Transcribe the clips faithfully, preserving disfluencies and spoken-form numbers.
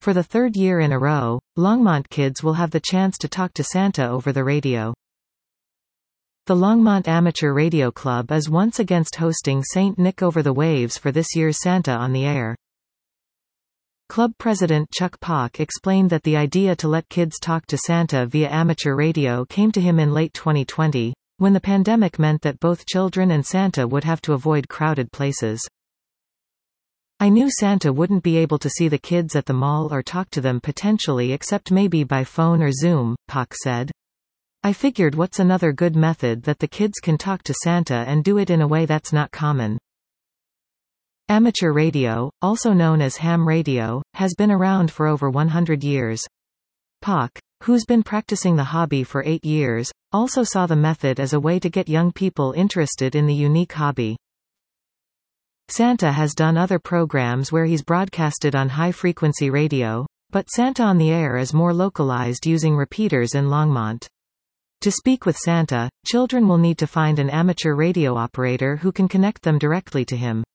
For the third year in a row, Longmont kids will have the chance to talk to Santa over the radio. The Longmont Amateur Radio Club is once again hosting Saint Nick over the waves for this year's Santa on the Air. Club president Chuck Pock explained that the idea to let kids talk to Santa via amateur radio came to him in late twenty twenty, when the pandemic meant that both children and Santa would have to avoid crowded places. I knew Santa wouldn't be able to see the kids at the mall or talk to them potentially except maybe by phone or Zoom, Pock said. I figured what's another good method that the kids can talk to Santa and do it in a way that's not common. Amateur radio, also known as ham radio, has been around for over one hundred years. Pock, who's been practicing the hobby for eight years, also saw the method as a way to get young people interested in the unique hobby. Santa has done other programs where he's broadcasted on high-frequency radio, but Santa on the Air is more localized using repeaters in Longmont. To speak with Santa, children will need to find an amateur radio operator who can connect them directly to him.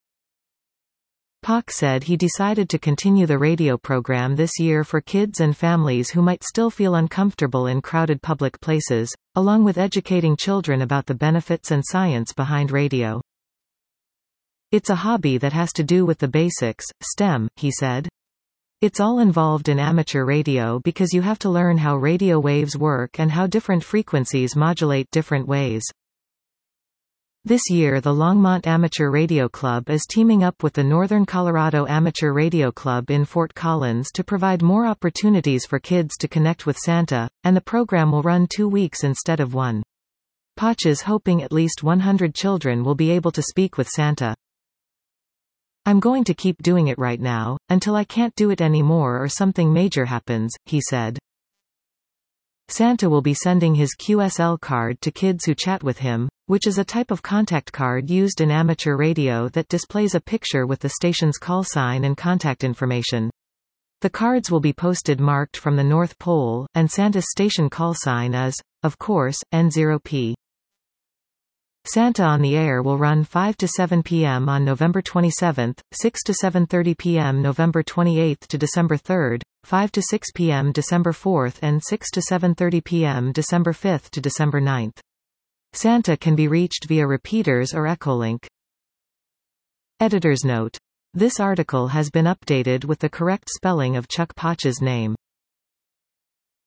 Pock said he decided to continue the radio program this year for kids and families who might still feel uncomfortable in crowded public places, along with educating children about the benefits and science behind radio. It's a hobby that has to do with the basics, STEM, he said. It's all involved in amateur radio because you have to learn how radio waves work and how different frequencies modulate different ways. This year the Longmont Amateur Radio Club is teaming up with the Northern Colorado Amateur Radio Club in Fort Collins to provide more opportunities for kids to connect with Santa, and the program will run two weeks instead of one. Poch is hoping at least one hundred children will be able to speak with Santa. I'm going to keep doing it right now, until I can't do it anymore or something major happens, he said. Santa will be sending his Q S L card to kids who chat with him, which is a type of contact card used in amateur radio that displays a picture with the station's call sign and contact information. The cards will be posted marked from the North Pole, and Santa's station call sign is, of course, N zero P. Santa on the Air will run five to seven p m on November twenty-seventh, six to seven thirty p m November twenty-eighth to December third, five to six p m December fourth and six to seven thirty p m December fifth to December ninth. Santa can be reached via repeaters or Echolink. Editor's note. This article has been updated with the correct spelling of Chuck Poch's name.